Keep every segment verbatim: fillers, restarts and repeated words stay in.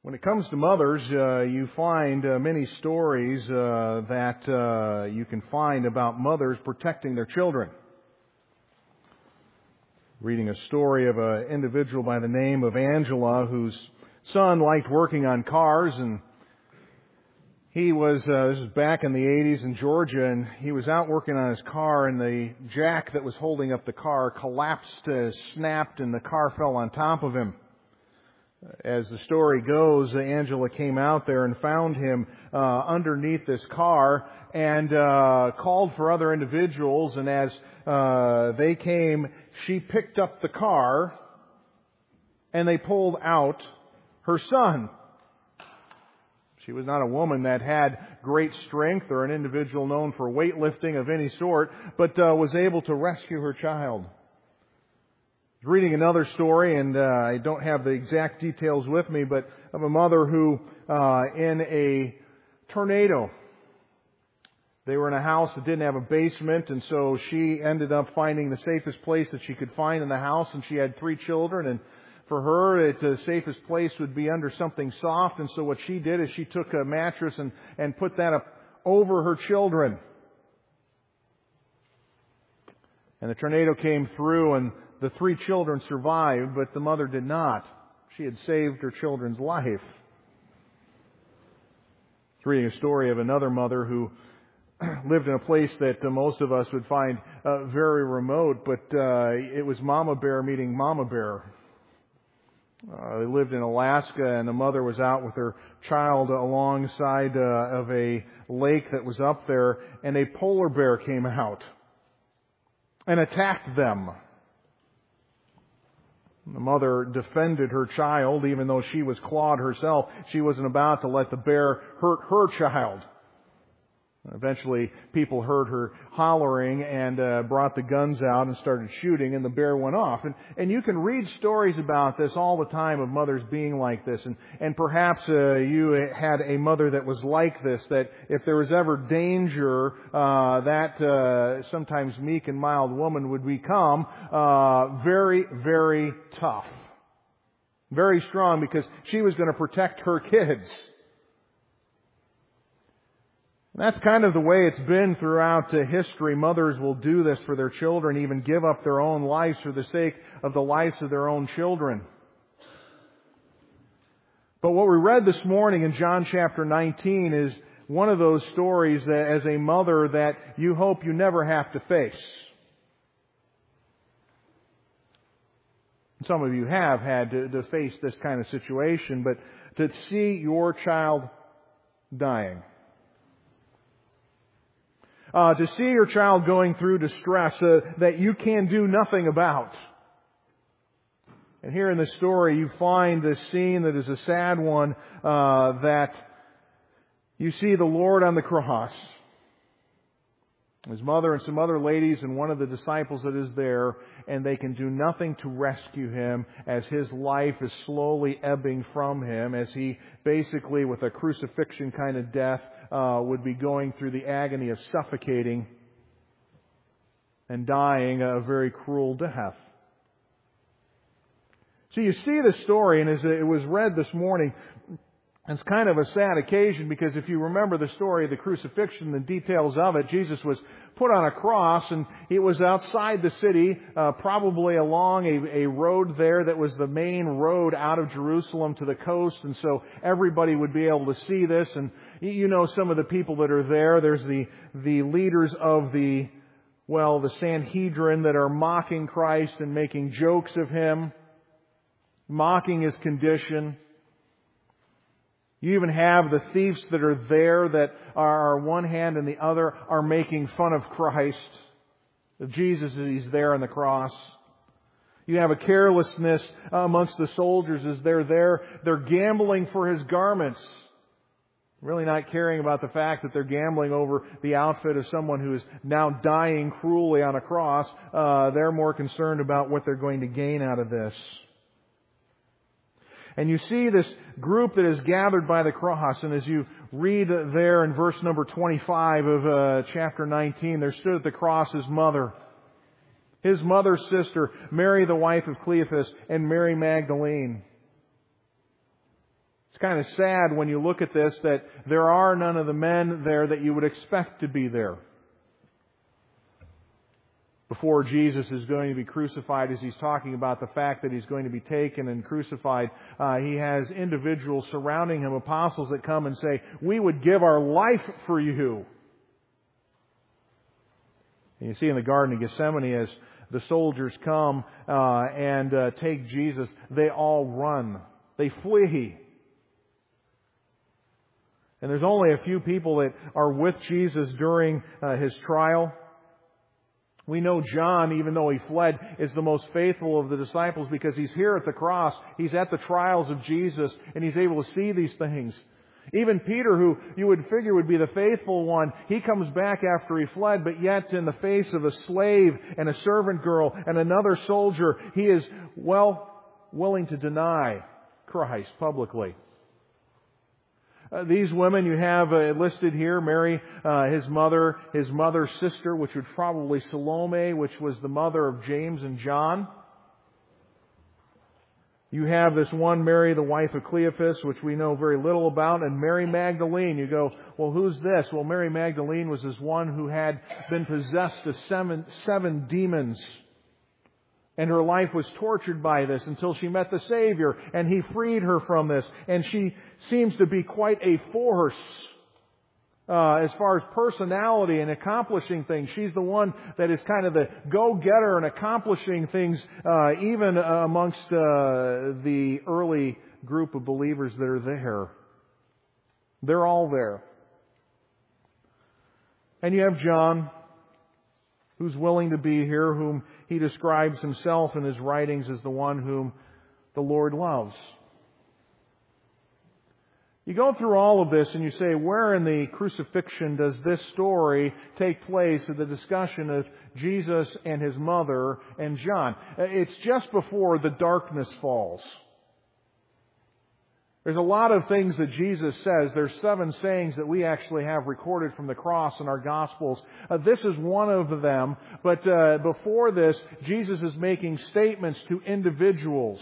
When it comes to mothers, uh, you find uh, many stories uh, that uh, you can find about mothers protecting their children. Reading a story of an individual by the name of Angela, whose son liked working on cars, and he was, uh, this was back in the eighties in Georgia, and he was out working on his car, and the jack that was holding up the car collapsed, uh, snapped, and the car fell on top of him. As the story goes, Angela came out there and found him uh, underneath this car and uh, called for other individuals. And as uh, they came, she picked up the car and they pulled out her son. She was not a woman that had great strength or an individual known for weightlifting of any sort, but uh, was able to rescue her child. Reading another story, and uh, I don't have the exact details with me, but of a mother who, uh, in a tornado, they were in a house that didn't have a basement, and so she ended up finding the safest place that she could find in the house, and she had three children, and for her, it, the safest place would be under something soft, and so what she did is she took a mattress and, and put that up over her children. And the tornado came through, and the three children survived, but the mother did not. She had saved her children's life. I was reading a story of another mother who lived in a place that uh, most of us would find uh, very remote, but uh, it was Mama Bear meeting Mama Bear. Uh, they lived in Alaska, and the mother was out with her child alongside uh, of a lake that was up there, and a polar bear came out and attacked them. The mother defended her child, even though she was clawed herself. She wasn't about to let the bear hurt her child. Eventually, people heard her hollering and uh, brought the guns out and started shooting, and the bear went off. And, and you can read stories about this all the time of mothers being like this. And, and perhaps uh, you had a mother that was like this, that if there was ever danger, uh, that uh, sometimes meek and mild woman would become uh, very, very tough. Very strong, because she was going to protect her kids. That's kind of the way it's been throughout uh, history. Mothers will do this for their children, even give up their own lives for the sake of the lives of their own children. But what we read this morning in John chapter nineteen is one of those stories that, as a mother, that you hope you never have to face. Some of you have had to, to face this kind of situation, but to see your child dying. Uh, to see your child going through distress uh, that you can do nothing about. And here in this story, you find this scene that is a sad one, uh, that you see the Lord on the cross. His mother and some other ladies and one of the disciples that is there, and they can do nothing to rescue him as his life is slowly ebbing from him, as he basically, with a crucifixion kind of death, uh, would be going through the agony of suffocating and dying a very cruel death. So you see the story, and as it was read this morning, it's kind of a sad occasion, because if you remember the story of the crucifixion, the details of it, Jesus was put on a cross, and it was outside the city, uh, probably along a, a road there that was the main road out of Jerusalem to the coast, and so everybody would be able to see this. And you know some of the people that are there. There's the the leaders of the, well, the Sanhedrin that are mocking Christ and making jokes of Him, mocking His condition. You even have the thieves that are there that are one hand and the other are making fun of Christ, of Jesus as He's there on the cross. You have a carelessness amongst the soldiers as they're there. They're gambling for His garments. Really not caring about the fact that they're gambling over the outfit of someone who is now dying cruelly on a cross. Uh, they're more concerned about what they're going to gain out of this. And you see this group that is gathered by the cross. And as you read there in verse number twenty-five of uh, chapter nineteen, there stood at the cross His mother, His mother's sister, Mary the wife of Cleophas, and Mary Magdalene. It's kind of sad when you look at this that there are none of the men there that you would expect to be there. Before Jesus is going to be crucified, as He's talking about the fact that He's going to be taken and crucified, uh, He has individuals surrounding Him, apostles that come and say, "We would give our life for you." And you see in the Garden of Gethsemane, as the soldiers come uh, and uh, take Jesus, they all run. They flee. And there's only a few people that are with Jesus during uh, His trial. We know John, even though he fled, is the most faithful of the disciples because he's here at the cross. He's at the trials of Jesus, and he's able to see these things. Even Peter, who you would figure would be the faithful one, he comes back after he fled, but yet in the face of a slave and a servant girl and another soldier, he is, well, willing to deny Christ publicly. Uh, these women you have uh, listed here, Mary, uh, his mother, his mother's sister, which would probably Salome, which was the mother of James and John. You have this one Mary, the wife of Cleophas, which we know very little about, and Mary Magdalene. You go, well, who's this? Well, Mary Magdalene was this one who had been possessed of seven, seven demons. And her life was tortured by this until she met the Savior, and He freed her from this. And she seems to be quite a force uh, as far as personality and accomplishing things. She's the one that is kind of the go-getter and accomplishing things, uh, even uh, amongst uh, the early group of believers that are there. They're all there. And you have John, who's willing to be here, whom he describes himself in his writings as the one whom the Lord loves. You go through all of this and you say, where in the crucifixion does this story take place of the discussion of Jesus and His mother and John? It's just before the darkness falls. There's a lot of things that Jesus says. There's seven sayings that we actually have recorded from the cross in our Gospels. Uh, this is one of them. But uh, before this, Jesus is making statements to individuals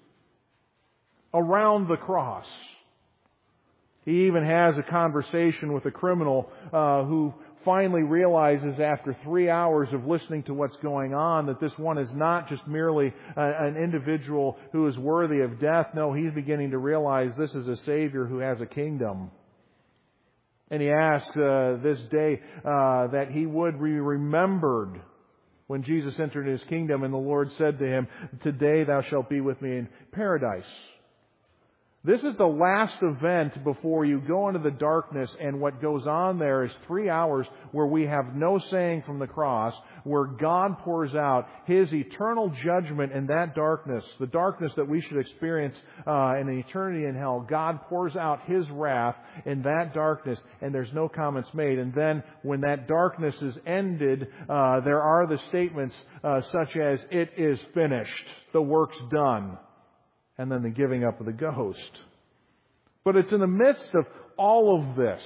around the cross. He even has a conversation with a criminal uh, who finally realizes after three hours of listening to what's going on that this one is not just merely a, an individual who is worthy of death. No, he's beginning to realize this is a Savior who has a kingdom. And he asks uh, this day uh, that he would be remembered when Jesus entered His kingdom, and the Lord said to him, "Today thou shalt be with me in paradise." This is the last event before you go into the darkness, and what goes on there is three hours where we have no saying from the cross, where God pours out His eternal judgment in that darkness, the darkness that we should experience uh, in eternity in hell. God pours out His wrath in that darkness, and there's no comments made. And then when that darkness is ended, uh, there are the statements uh, such as, "It is finished," "The work's done," and then the giving up of the ghost. But it's in the midst of all of this,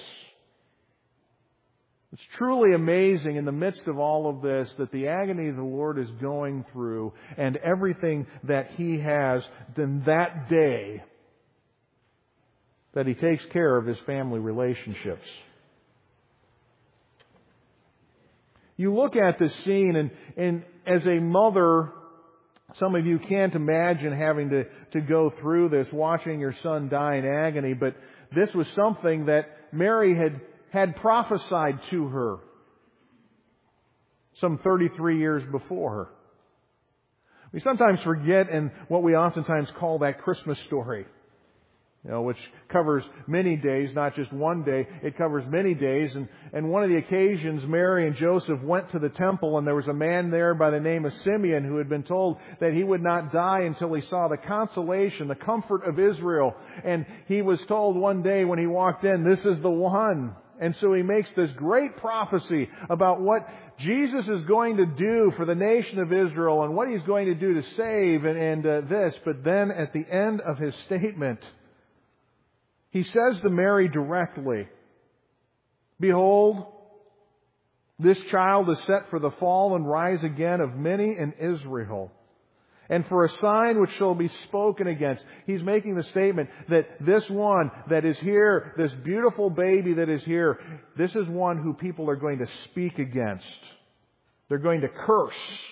it's truly amazing in the midst of all of this that the agony the Lord is going through and everything that He has done that day, that He takes care of His family relationships. You look at this scene and, and as a mother, some of you can't imagine having to, to go through this, watching your son die in agony, but this was something that Mary had, had prophesied to her some thirty-three years before her. We sometimes forget in what we oftentimes call that Christmas story, you know, which covers many days, not just one day. It covers many days. And, and one of the occasions, Mary and Joseph went to the temple, and there was a man there by the name of Simeon who had been told that he would not die until he saw the consolation, the comfort of Israel. And he was told one day when he walked in, "This is the one." And so he makes this great prophecy about what Jesus is going to do for the nation of Israel and what He's going to do to save and, and uh, this. But then at the end of his statement, He says to Mary directly, "Behold, this child is set for the fall and rise again of many in Israel, And for a sign which shall be spoken against. He's making the statement that this one that is here, this beautiful baby that is here, this is one who people are going to speak against. They're going to curse.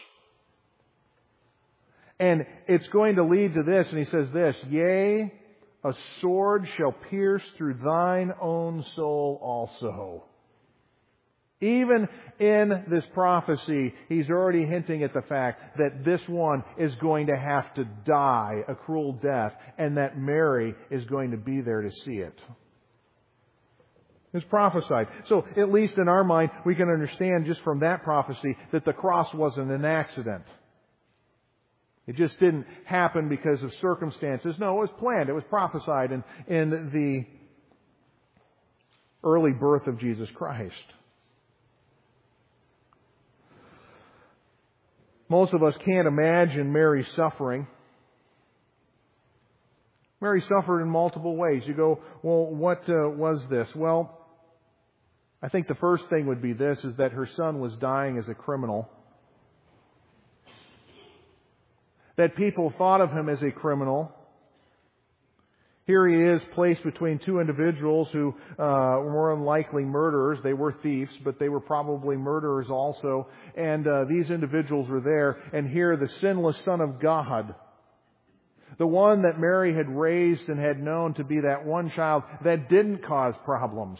And it's going to lead to this, and he says this, yea, a sword shall pierce through thine own soul also. Even in this prophecy, he's already hinting at the fact that this one is going to have to die a cruel death, and that Mary is going to be there to see it. It's prophesied. So, at least in our mind, we can understand just from that prophecy that the cross wasn't an accident. It just didn't happen because of circumstances. No, it was planned. It was prophesied in, in the early birth of Jesus Christ. Most of us can't imagine Mary's suffering. Mary suffered in multiple ways. You go, well, what uh, was this? Well, I think the first thing would be this, is that her son was dying as a criminal. That people thought of him as a criminal. Here he is placed between two individuals who uh, were more than likely murderers. They were thieves, but they were probably murderers also. And uh, these individuals were there. And here the sinless Son of God, the one that Mary had raised and had known to be that one child that didn't cause problems.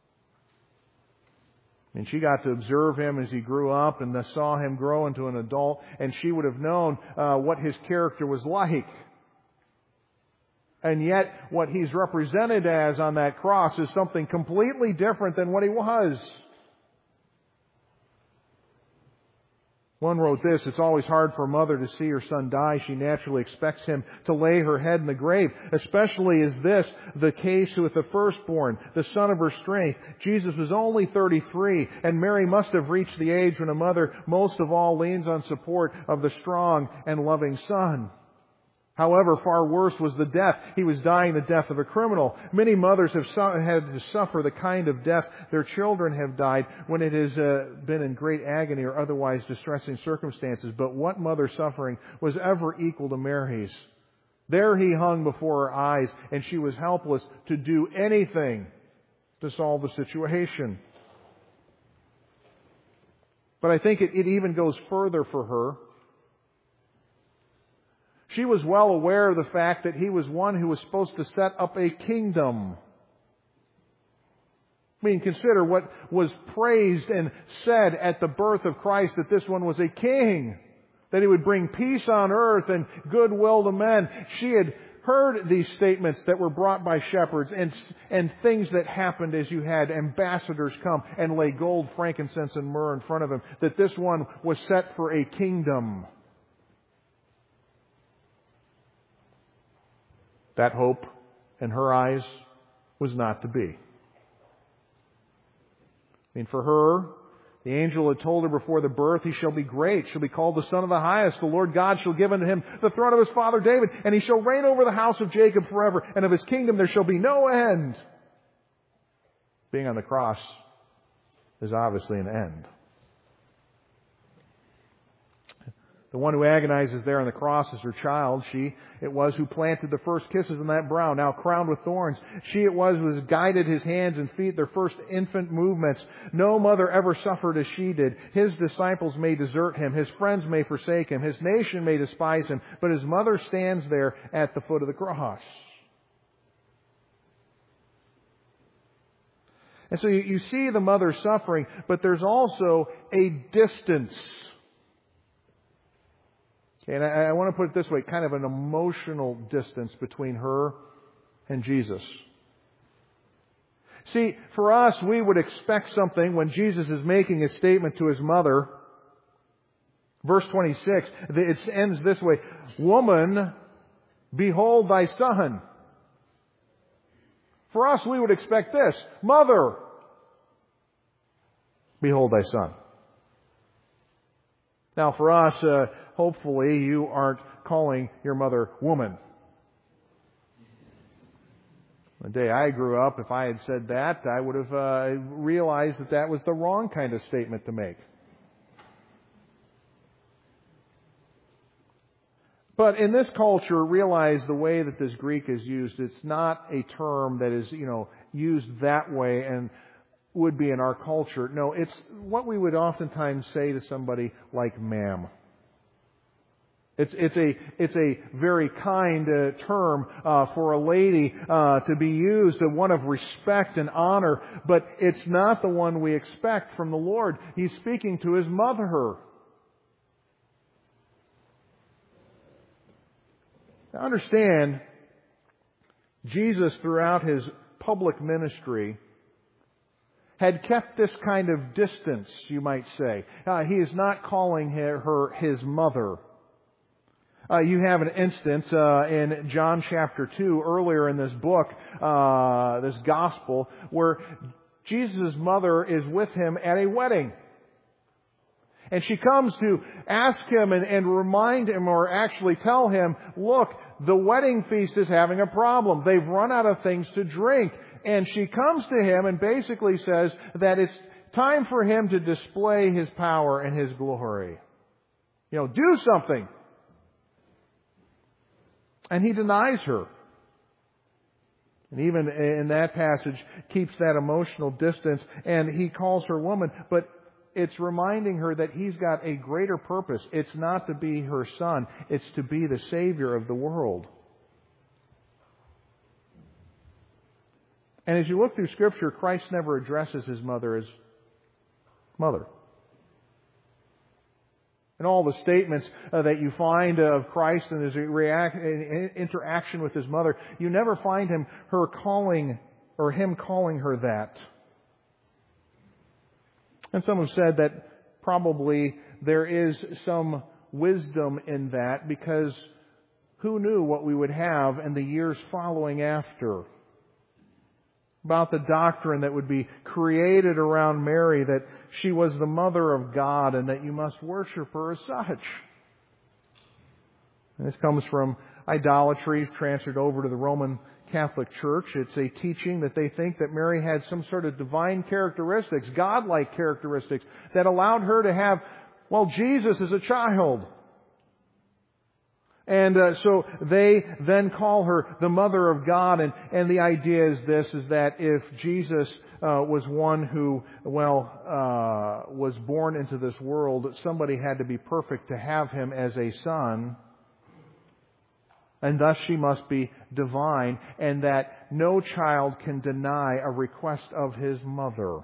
And she got to observe him as he grew up and saw him grow into an adult. And she would have known uh, what his character was like. And yet, what he's represented as on that cross is something completely different than what he was. One wrote this, it's always hard for a mother to see her son die. She naturally expects him to lay her head in the grave. Especially is this the case with the firstborn, the son of her strength. Jesus was only thirty-three, and Mary must have reached the age when a mother most of all leans on support of the strong and loving son. However, far worse was the death. He was dying the death of a criminal. Many mothers have su- had to suffer the kind of death their children have died when it has uh, been in great agony or otherwise distressing circumstances. But what mother's suffering was ever equal to Mary's? There he hung before her eyes, and she was helpless to do anything to solve the situation. But I think it, it even goes further for her. She was well aware of the fact that he was one who was supposed to set up a kingdom. I mean, consider what was praised and said at the birth of Christ, that this one was a king, that he would bring peace on earth and goodwill to men. She had heard these statements that were brought by shepherds and, and things that happened as you had ambassadors come and lay gold, frankincense, and myrrh in front of him, that this one was set for a kingdom. That hope, in her eyes, was not to be. I mean, for her, the angel had told her before the birth, he shall be great, shall be called the Son of the Highest. The Lord God shall give unto him the throne of his father David, and he shall reign over the house of Jacob forever, and of his kingdom there shall be no end. Being on the cross is obviously an end. The one who agonizes there on the cross is her child. She it was who planted the first kisses on that brow, now crowned with thorns. She it was who has guided his hands and feet, their first infant movements. No mother ever suffered as she did. His disciples may desert him. His friends may forsake him. His nation may despise him. But his mother stands there at the foot of the cross. And so you, you see the mother suffering, but there's also a distance. And I, I want to put it this way, kind of an emotional distance between her and Jesus. See, for us, we would expect something when Jesus is making a statement to his mother. Verse twenty-six, it ends this way, Woman, behold thy son. For us, we would expect this, Mother, behold thy son. Now, for us, uh, hopefully you aren't calling your mother woman. The day I grew up, if I had said that, I would have uh, realized that that was the wrong kind of statement to make. But in this culture, realize the way that this Greek is used, it's not a term that is, you know, used that way and would be in our culture. No, it's what we would oftentimes say to somebody like ma'am. It's, it's a, it's a very kind uh, term uh, for a lady uh, to be used, a one of respect and honor, but it's not the one we expect from the Lord. He's speaking to His mother. Now understand, Jesus throughout His public ministry had kept this kind of distance, you might say. Uh, he is not calling her, her His mother. Uh, you have an instance uh, in John chapter two, earlier in this book, uh, this gospel, where Jesus' mother is with Him at a wedding. And she comes to ask Him and, and remind Him, or actually tell Him, look, the wedding feast is having a problem. They've run out of things to drink. And she comes to Him and basically says that it's time for Him to display His power and His glory. You know, do something. And He denies her. And even in that passage, keeps that emotional distance, and He calls her woman. But it's reminding her that He's got a greater purpose. It's not to be her Son. It's to be the Savior of the world. And as you look through Scripture, Christ never addresses His mother as mother. And all the statements uh, that you find of Christ and His react, interaction with His mother, you never find Him, her calling, or Him calling her that. And some have said that probably there is some wisdom in that, because who knew what we would have in the years following after? About the doctrine that would be created around Mary, that she was the mother of God and that you must worship her as such. And this comes from idolatries transferred over to the Roman Catholic Church. It's a teaching that they think that Mary had some sort of divine characteristics, godlike characteristics, that allowed her to have, well, Jesus as a child. And uh, so they then call her the Mother of God. And, and the idea is this, is that if Jesus uh, was one who, well, uh, was born into this world, somebody had to be perfect to have Him as a son. And thus she must be divine. And that no child can deny a request of his mother.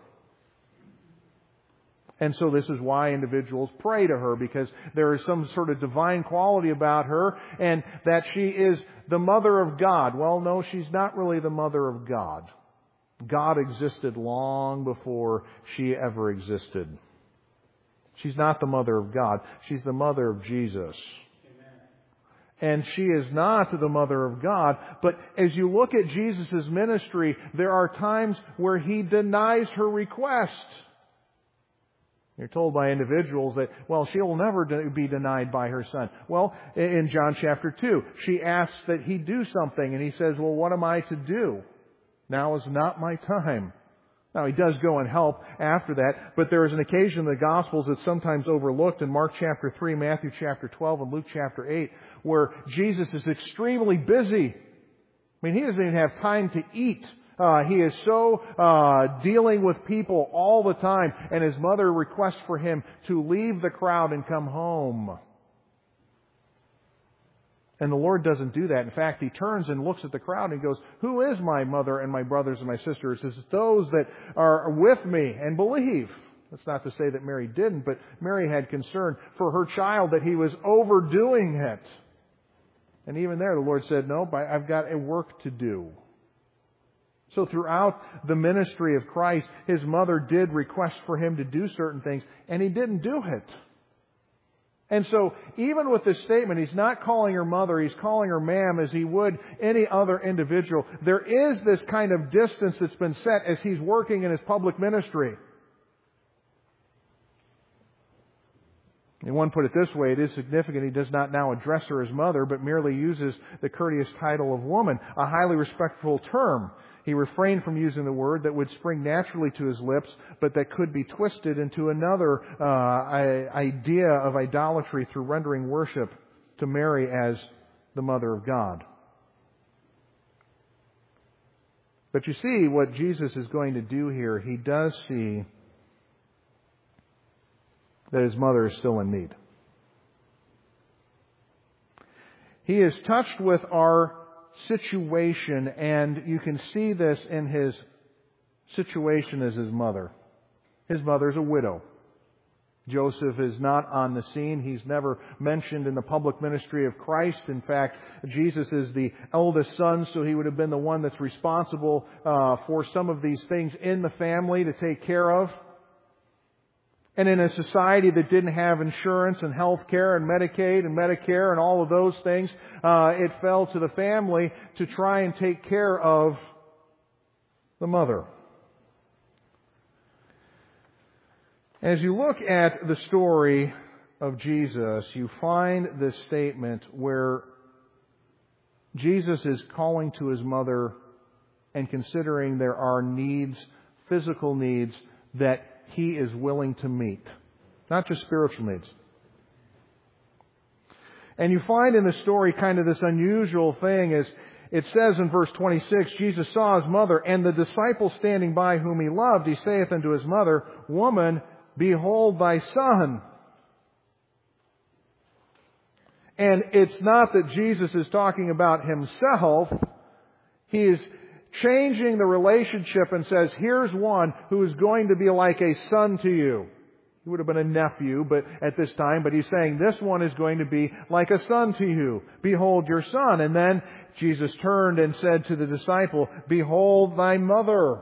And so this is why individuals pray to her, because there is some sort of divine quality about her, and that she is the mother of God. Well, no, she's not really the mother of God. God existed long before she ever existed. She's not the mother of God. She's the mother of Jesus. And she is not the mother of God. But as you look at Jesus' ministry, there are times where He denies her request. You're told by individuals that, well, she'll never be denied by her Son. Well, in John chapter two, she asks that He do something, and He says, well, what am I to do? Now is not my time. Now, He does go and help after that, but there is an occasion in the Gospels that's sometimes overlooked in Mark chapter three, Matthew chapter twelve, and Luke chapter eight, where Jesus is extremely busy. I mean, He doesn't even have time to eat. Uh, he is so uh, dealing with people all the time, and His mother requests for Him to leave the crowd and come home. And the Lord doesn't do that. In fact, He turns and looks at the crowd and He goes, who is my mother and my brothers and my sisters? It's those that are with me and believe. That's not to say that Mary didn't, but Mary had concern for her child, that he was overdoing it. And even there, the Lord said, nope, I've got a work to do. So throughout the ministry of Christ, His mother did request for Him to do certain things, and He didn't do it. And so, even with this statement, He's not calling her mother, He's calling her ma'am as He would any other individual. There is this kind of distance that's been set as He's working in His public ministry. And one put it this way, it is significant He does not now address her as mother, but merely uses the courteous title of woman, a highly respectful term. He refrained from using the word that would spring naturally to His lips, but that could be twisted into another uh, idea of idolatry through rendering worship to Mary as the Mother of God. But you see what Jesus is going to do here. He does see that His mother is still in need. He is touched with our situation, and you can see this in His situation as His mother. His mother is a widow. Joseph is not on the scene. He's never mentioned in the public ministry of Christ. In fact, Jesus is the eldest son, so he would have been the one that's responsible uh, for some of these things in the family to take care of. And in a society that didn't have insurance and health care and Medicaid and Medicare and all of those things, uh, it fell to the family to try and take care of the mother. As you look at the story of Jesus, you find this statement where Jesus is calling to His mother and considering there are needs, physical needs, that He is willing to meet. Not just spiritual needs. And you find in the story kind of this unusual thing as it says in verse twenty-six, Jesus saw His mother and the disciple standing by whom He loved. He saith unto His mother, Woman, behold thy son. And it's not that Jesus is talking about Himself. He is changing the relationship and says, here's one who is going to be like a son to you. He would have been a nephew but at this time, but He's saying this one is going to be like a son to you. Behold your son. And then Jesus turned and said to the disciple, Behold thy mother.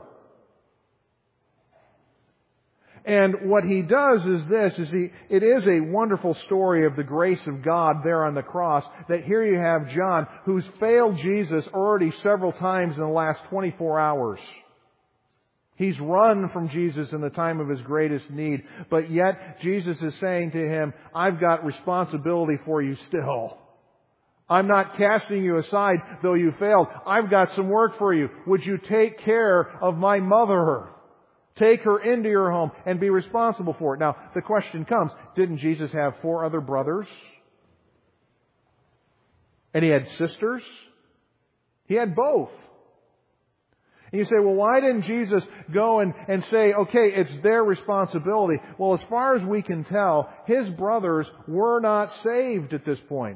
And what He does is this, is he, it is a wonderful story of the grace of God there on the cross, that here you have John, who's failed Jesus already several times in the last twenty-four hours. He's run from Jesus in the time of His greatest need, but yet Jesus is saying to him, I've got responsibility for you still. I'm not casting you aside, though you failed. I've got some work for you. Would you take care of my mother? Take her into your home and be responsible for it. Now, the question comes, didn't Jesus have four other brothers? And He had sisters? He had both. And you say, well, why didn't Jesus go and, and say, okay, it's their responsibility? Well, as far as we can tell, His brothers were not saved at this point.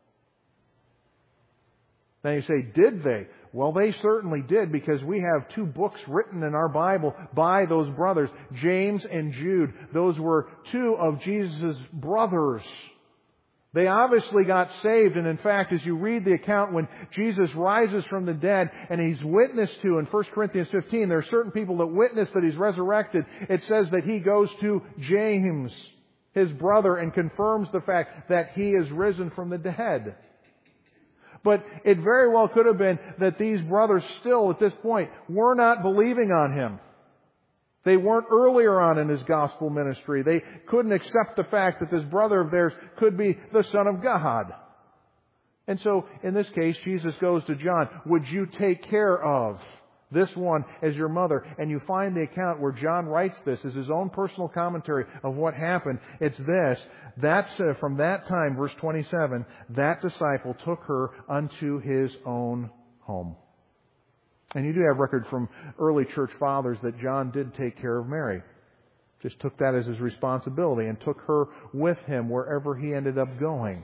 Now you say, did they? Well, they certainly did, because we have two books written in our Bible by those brothers, James and Jude. Those were two of Jesus' brothers. They obviously got saved, and in fact, as you read the account when Jesus rises from the dead and He's witnessed to in First Corinthians fifteen, there are certain people that witness that He's resurrected. It says that He goes to James, his brother, and confirms the fact that He is risen from the dead. But it very well could have been that these brothers still, at this point, were not believing on Him. They weren't earlier on in His gospel ministry. They couldn't accept the fact that this brother of theirs could be the Son of God. And so, in this case, Jesus goes to John, would you take care of this one as your mother? And you find the account where John writes this as his own personal commentary of what happened. It's this, that's uh, from that time, verse twenty-seven, that disciple took her unto his own home. And you do have record from early church fathers that John did take care of Mary. Just took that as his responsibility and took her with him wherever he ended up going.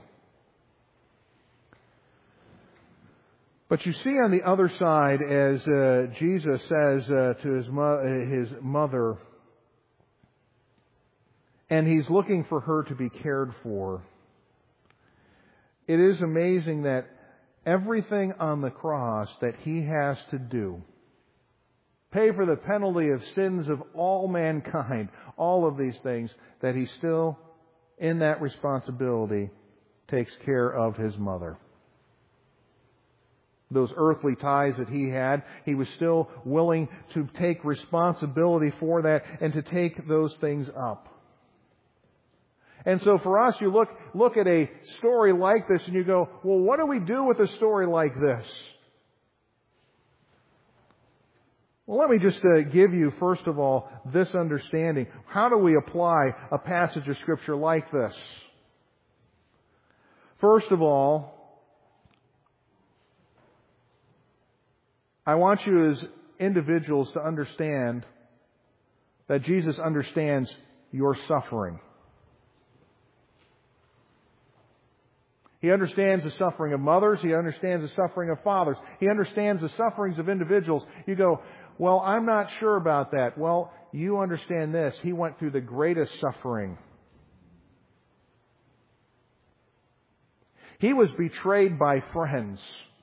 But you see on the other side, as uh, Jesus says uh, to his, mo- his mother, and He's looking for her to be cared for, it is amazing that everything on the cross that He has to do, pay for the penalty of sins of all mankind, all of these things, that He still, in that responsibility, takes care of His mother. Those earthly ties that He had, He was still willing to take responsibility for that and to take those things up. And so for us, you look, look at a story like this and you go, well, what do we do with a story like this? Well, let me just uh, give you, first of all, this understanding. How do we apply a passage of Scripture like this? First of all, I want you as individuals to understand that Jesus understands your suffering. He understands the suffering of mothers. He understands the suffering of fathers. He understands the sufferings of individuals. You go, well, I'm not sure about that. Well, you understand this. He went through the greatest suffering. He was betrayed by friends.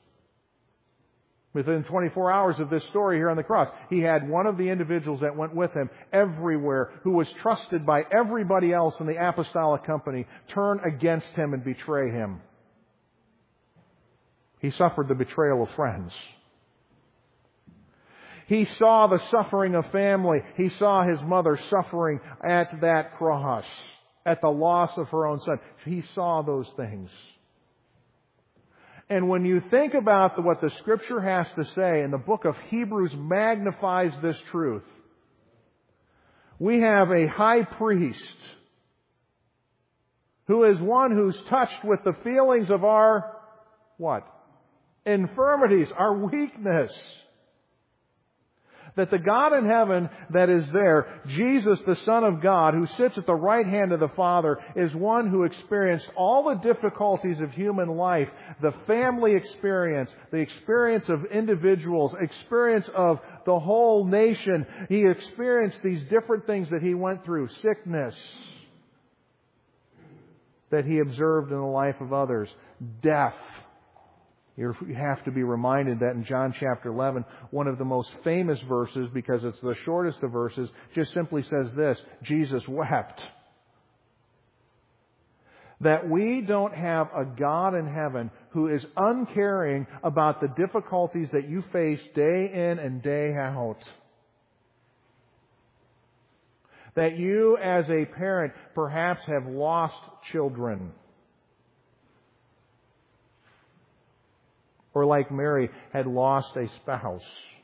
Within twenty-four hours of this story here on the cross, he had one of the individuals that went with him everywhere, who was trusted by everybody else in the apostolic company, turn against him and betray him. He suffered the betrayal of friends. He saw the suffering of family. He saw his mother suffering at that cross, at the loss of her own son. He saw those things. And when you think about the, what the Scripture has to say, and the book of Hebrews magnifies this truth, we have a high priest who is one who's touched with the feelings of our, what? Infirmities, our weakness. That the God in heaven that is there, Jesus, the Son of God, who sits at the right hand of the Father, is one who experienced all the difficulties of human life, the family experience, the experience of individuals, experience of the whole nation. He experienced these different things that He went through, sickness that He observed in the life of others, death. You have to be reminded that in John chapter eleven, one of the most famous verses, because it's the shortest of verses, just simply says this: Jesus wept. That we don't have a God in heaven who is uncaring about the difficulties that you face day in and day out. That you as a parent perhaps have lost children. Or like Mary, had lost a spouse.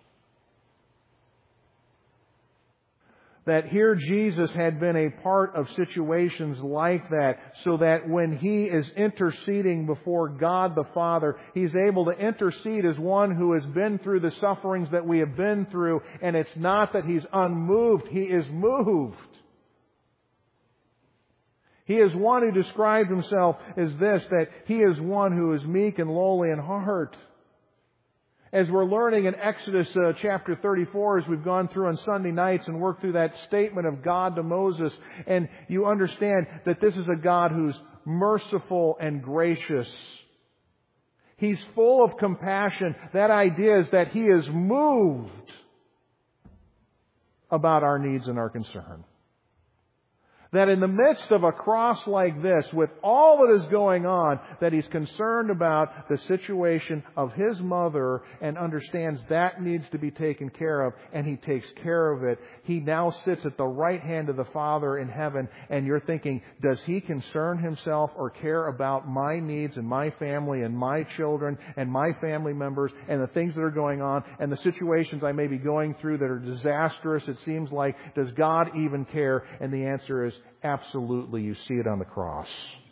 That here Jesus had been a part of situations like that, so that when He is interceding before God the Father, He's able to intercede as one who has been through the sufferings that we have been through, and it's not that He's unmoved, He is moved. He is one who described Himself as this, that He is one who is meek and lowly in heart. As we're learning in Exodus uh, chapter thirty-four, as we've gone through on Sunday nights and worked through that statement of God to Moses, and you understand that this is a God who's merciful and gracious. He's full of compassion. That idea is that He is moved about our needs and our concern. That in the midst of a cross like this, with all that is going on, that He's concerned about the situation of His mother and understands that needs to be taken care of, and He takes care of it. He now sits at the right hand of the Father in heaven, and you're thinking, does He concern Himself or care about my needs and my family and my children and my family members and the things that are going on and the situations I may be going through that are disastrous, it seems like? Does God even care? And the answer is, absolutely. You see it on the cross.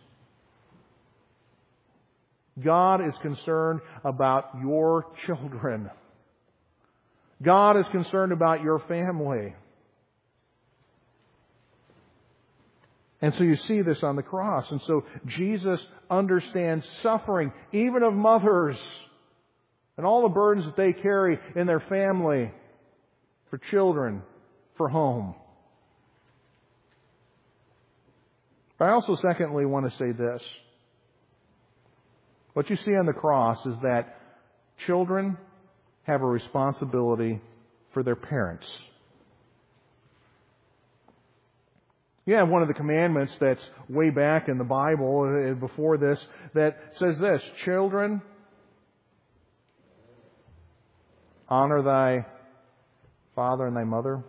God is concerned about your children. God is concerned about your family. And so you see this on the cross. And so Jesus understands suffering, even of mothers, and all the burdens that they carry in their family, for children, for home. But I also, secondly, want to say this. What you see on the cross is that children have a responsibility for their parents. You have one of the commandments that's way back in the Bible, before this, that says this: children, honor thy father and thy mother.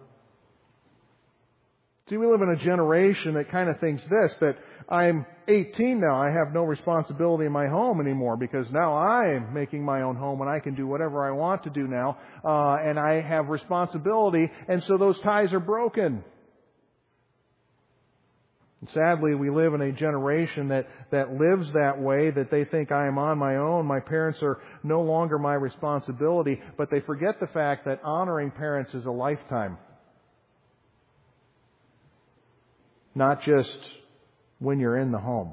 See, we live in a generation that kind of thinks this, that I'm eighteen now, I have no responsibility in my home anymore because now I'm making my own home and I can do whatever I want to do now, uh, and I have responsibility, and so those ties are broken. Sadly, we live in a generation that, that lives that way, that they think I am on my own, my parents are no longer my responsibility, but they forget the fact that honoring parents is a lifetime. Not just when you're in the home.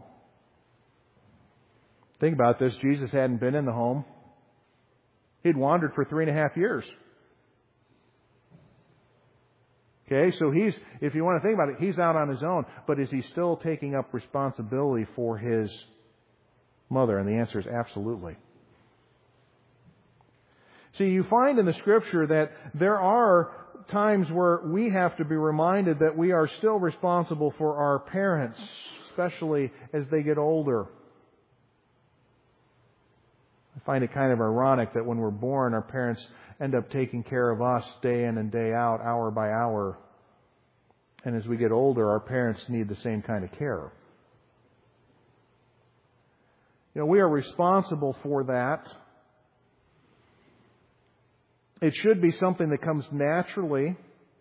Think about this. Jesus hadn't been in the home. He'd wandered for three and a half years. Okay, so he's, if you want to think about it, he's out on his own. But is he still taking up responsibility for his mother? And the answer is absolutely. See, you find in the Scripture that there are times where we have to be reminded that we are still responsible for our parents, especially as they get older. I find it kind of ironic that when we're born, our parents end up taking care of us day in and day out, hour by hour. And as we get older, our parents need the same kind of care. You know, we are responsible for that. It should be something that comes naturally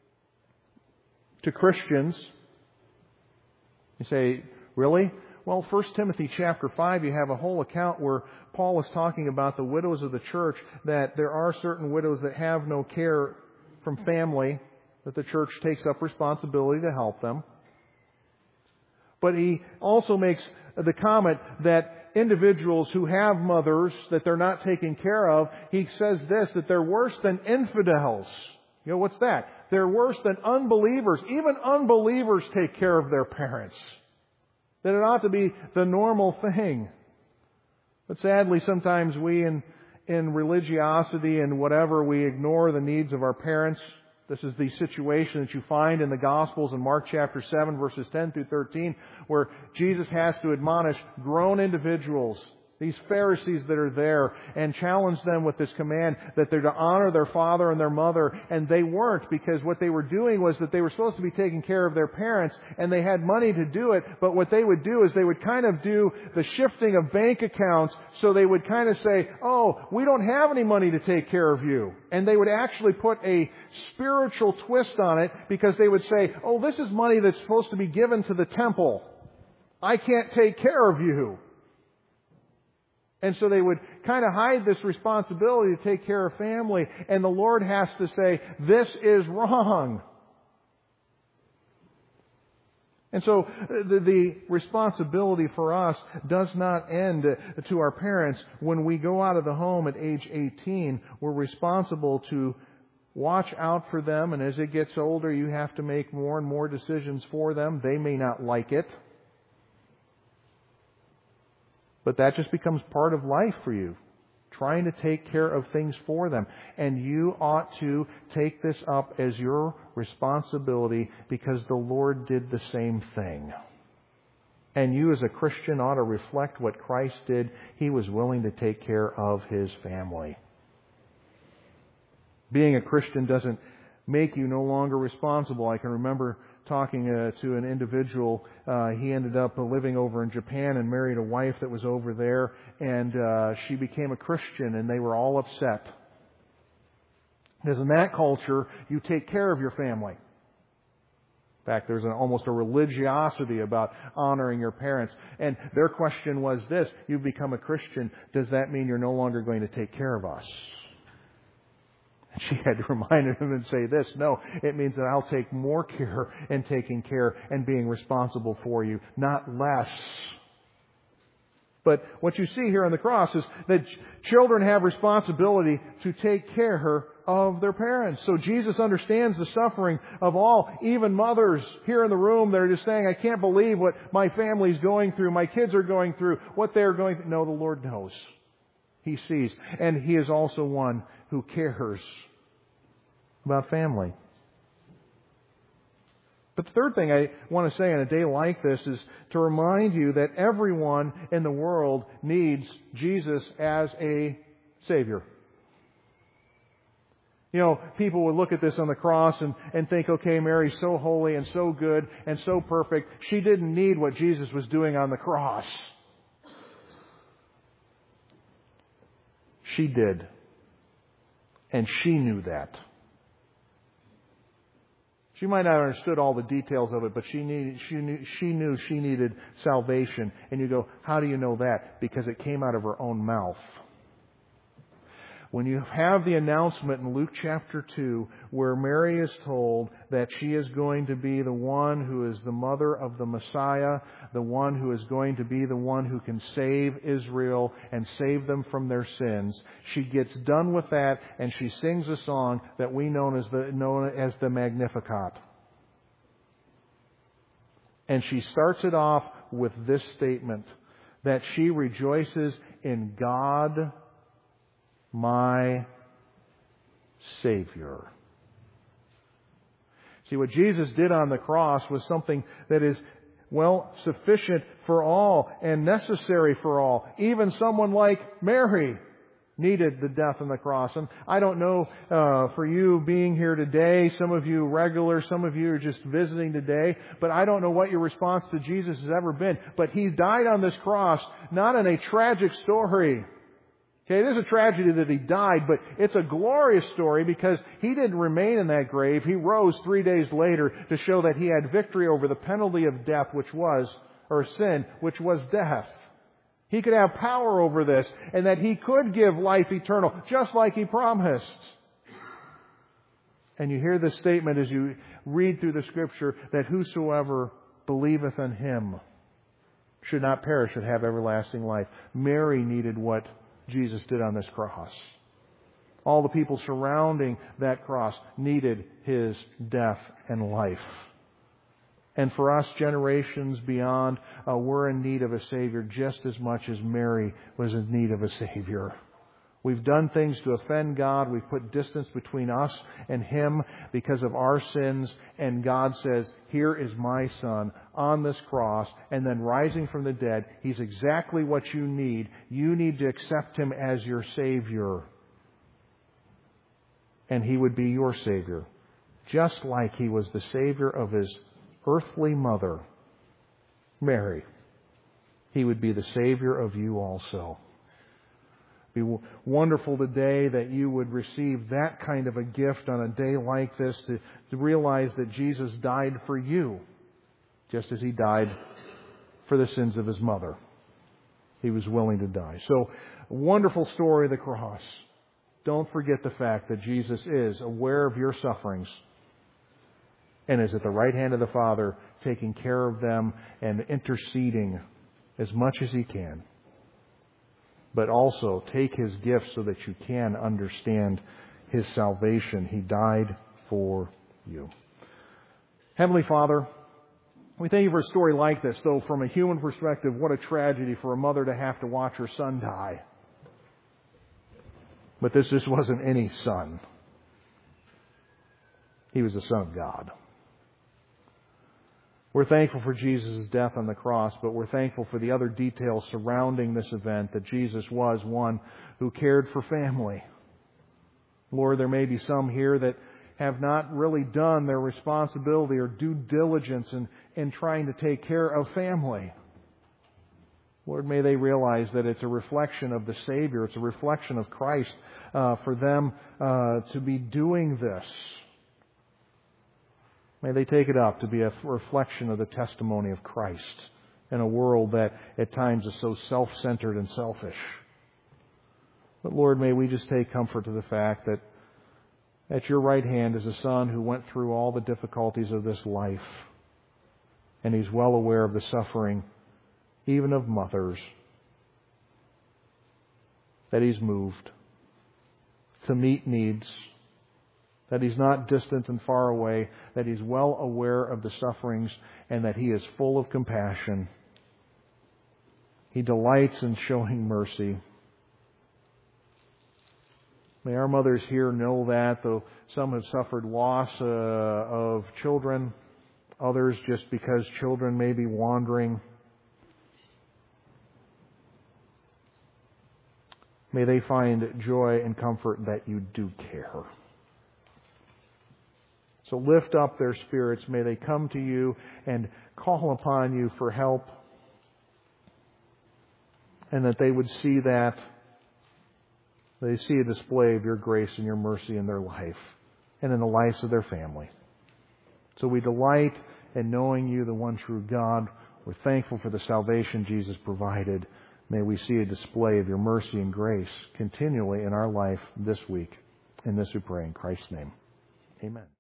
to Christians. You say, really? Well, First Timothy chapter five, you have a whole account where Paul is talking about the widows of the church, that there are certain widows that have no care from family, that the church takes up responsibility to help them. But he also makes the comment that individuals who have mothers that they're not taking care of, he says this, that they're worse than infidels. You know, what's that? They're worse than unbelievers. Even unbelievers take care of their parents. That it ought to be the normal thing. But sadly, sometimes we in, in religiosity and whatever, we ignore the needs of our parents. This is the situation that you find in the Gospels in Mark chapter seven, verses ten through thirteen, where Jesus has to admonish grown individuals, these Pharisees that are there, and challenge them with this command that they're to honor their father and their mother. And they weren't, because what they were doing was that they were supposed to be taking care of their parents, and they had money to do it. But what they would do is they would kind of do the shifting of bank accounts. So they would kind of say, oh, we don't have any money to take care of you. And they would actually put a spiritual twist on it, because they would say, oh, this is money that's supposed to be given to the temple. I can't take care of you. And so they would kind of hide this responsibility to take care of family. And the Lord has to say, this is wrong. And so the, the responsibility for us does not end to our parents. When we go out of the home at age eighteen, we're responsible to watch out for them. And as it gets older, you have to make more and more decisions for them. They may not like it. But that just becomes part of life for you, trying to take care of things for them. And you ought to take this up as your responsibility, because the Lord did the same thing. And you as a Christian ought to reflect what Christ did. He was willing to take care of His family. Being a Christian doesn't make you no longer responsible. I can remember talking uh, to an individual. Uh, he ended up living over in Japan and married a wife that was over there, and uh, she became a Christian, and they were all upset. Because in that culture, you take care of your family. In fact, there's an, almost a religiosity about honoring your parents. And their question was this: you've become a Christian, does that mean you're no longer going to take care of us? She had to remind him and say this: no, it means that I'll take more care in taking care and being responsible for you, not less. But what you see here on the cross is that children have responsibility to take care of their parents. So Jesus understands the suffering of all, even mothers here in the room that are just saying, I can't believe what my family's going through, my kids are going through, what they're going through. No, the Lord knows. He sees. And He is also one who cares about family. But the third thing I want to say on a day like this is to remind you that everyone in the world needs Jesus as a Savior. You know, people would look at this on the cross and, and think, okay, Mary's so holy and so good and so perfect. She didn't need what Jesus was doing on the cross. She did. And she knew that. She might not have understood all the details of it, but she needed, she knew, she knew she needed salvation. And you go, how do you know that? Because it came out of her own mouth. When you have the announcement in Luke chapter two, where Mary is told that she is going to be the one who is the mother of the Messiah, the one who is going to be the one who can save Israel and save them from their sins, she gets done with that and she sings a song that we know as the, known as the Magnificat. And she starts it off with this statement, that she rejoices in God, my Savior. See, what Jesus did on the cross was something that is, well, sufficient for all and necessary for all. Even someone like Mary needed the death on the cross. And I don't know, uh, for you being here today, some of you regular, some of you are just visiting today, but I don't know what your response to Jesus has ever been. But He died on this cross, not in a tragic story. Okay, it is a tragedy that He died, but it's a glorious story because He didn't remain in that grave. He rose three days later to show that He had victory over the penalty of death, which was, or sin, which was death. He could have power over this, and that He could give life eternal, just like He promised. And you hear this statement as you read through the Scripture, that whosoever believeth in Him should not perish, but have everlasting life. Mary needed what Jesus did on this cross. All the people surrounding that cross needed His death and life. And for us, generations beyond, uh, we're in need of a Savior just as much as Mary was in need of a Savior. We've done things to offend God. We've put distance between us and Him because of our sins. And God says, here is my Son on this cross, and then rising from the dead. He's exactly what you need. You need to accept Him as your Savior. And He would be your Savior. Just like He was the Savior of His earthly mother, Mary. He would be the Savior of you also. It would be wonderful today that you would receive that kind of a gift on a day like this, to, to realize that Jesus died for you, just as He died for the sins of His mother. He was willing to die. So, a wonderful story of the cross. Don't forget the fact that Jesus is aware of your sufferings and is at the right hand of the Father, taking care of them and interceding as much as He can. But also take His gift so that you can understand His salvation. He died for you. Heavenly Father, we thank You for a story like this, though from a human perspective, what a tragedy for a mother to have to watch her son die. But this just wasn't any son. He was the Son of God. We're thankful for Jesus' death on the cross, but we're thankful for the other details surrounding this event, that Jesus was one who cared for family. Lord, there may be some here that have not really done their responsibility or due diligence in, in trying to take care of family. Lord, may they realize that it's a reflection of the Savior, it's a reflection of Christ uh, for them uh, to be doing this. May they take it up to be a reflection of the testimony of Christ in a world that at times is so self-centered and selfish. But Lord, may we just take comfort to the fact that at Your right hand is a Son who went through all the difficulties of this life. And He's well aware of the suffering, even of mothers, that He's moved to meet needs, that He's not distant and far away, that He's well aware of the sufferings, and that He is full of compassion. He delights in showing mercy. May our mothers here know that, though some have suffered loss uh, of children, others just because children may be wandering. May they find joy and comfort that You do care. So lift up their spirits. May they come to You and call upon You for help. And that they would see that. They see a display of Your grace and Your mercy in their life and in the lives of their family. So we delight in knowing you, the one true God. We're thankful for the salvation Jesus provided. May we see a display of your mercy and grace continually in our life this week. In this we pray in Christ's name. Amen.